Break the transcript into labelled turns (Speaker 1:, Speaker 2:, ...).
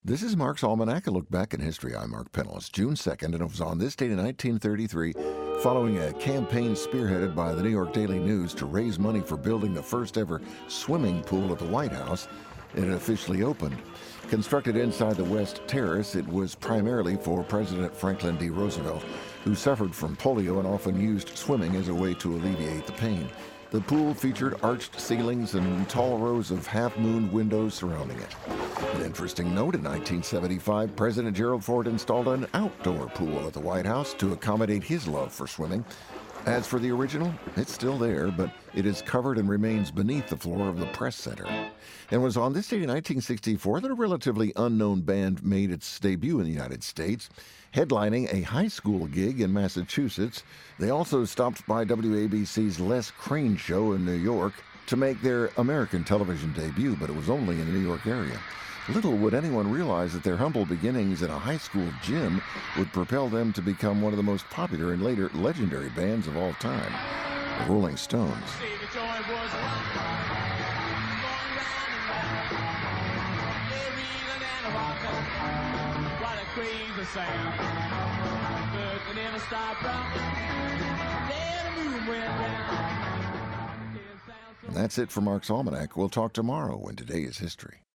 Speaker 1: This is Mark's Almanac, a look back in history. I'm Mark Pennell. June 2nd, and it was on this date in 1933, following a campaign spearheaded by the New York Daily News to raise money for building the first ever swimming pool at the White House. It officially opened. Constructed inside the West Terrace, it was primarily for President Franklin D. Roosevelt, who suffered from polio and often used swimming as a way to alleviate the pain. The pool featured arched ceilings and tall rows of half-moon windows surrounding it. An interesting note, in 1975, President Gerald Ford installed an outdoor pool at the White House to accommodate his love for swimming. As for the original, it's still there, but it is covered and remains beneath the floor of the Press Center. And it was on this date in 1964 that a relatively unknown band made its debut in the United States, headlining a high school gig in Massachusetts. They also stopped by WABC's Les Crane show in New York to make their American television debut, but it was only in the New York area. Little would anyone realize that their humble beginnings in a high school gym would propel them to become one of the most popular and later legendary bands of all time, the Rolling Stones. And that's it for Mark's Almanac. We'll talk tomorrow when today is history.